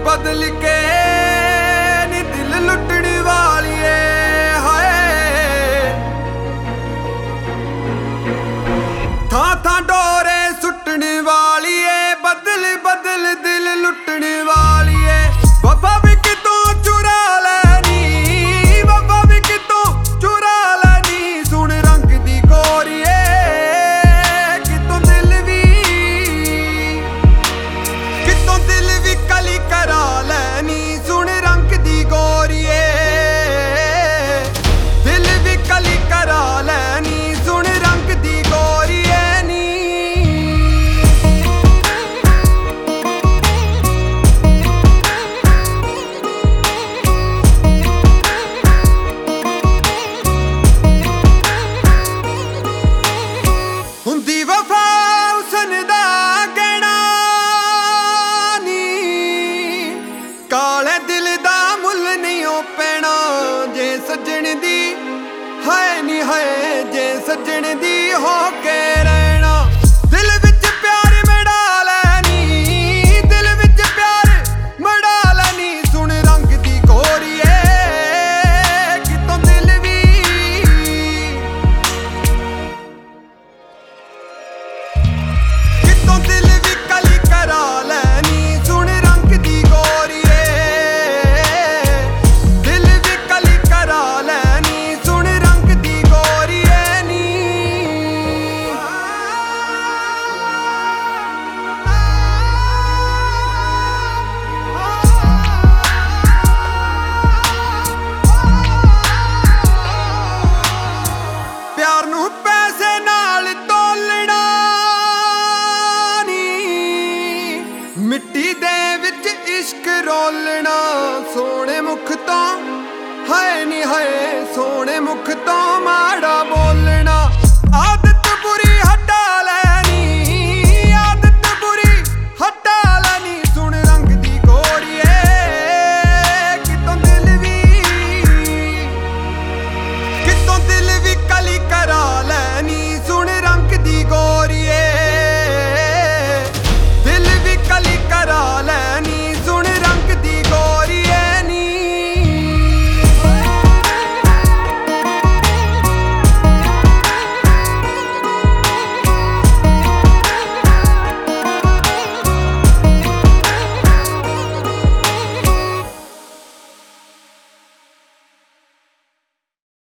बदल के नी दिल लुटने वालिए हाय था डोरे सुटने वालिए बदल बदल दिल लुटने वालिए वफा भी कितों चुरा लैनी वफा भी कितों चुरा लैनी सुन रंग दी गोरिए कितों दिल भी कली करा लैनी सुन रंग दी गोरिए दिल भी कली करा लैनी सुन रंग दी गोरिए नी हुंदी वफा हुसन दा गहना नी काले दिल दा मुल नहीं ओ पैना जे सजण दी है नी है जे सजण दी हो के रहना दिल विच प्यार मड़ा लैनी दिल विच प्यार मड़ा लैनी सुन रंग दी गोरिए कितों दिल भी कितों दिल भी कली करा लैनी सुन रंग दी गोरिए दिल भी कली करा लैनी सुन रंग दी गोरिए नी प्यार नूं पैसे नाल तोलना नी मिट्टी दे विच इश्क रोलना सोहणे मुख तो है नी है सोहणे मुख तो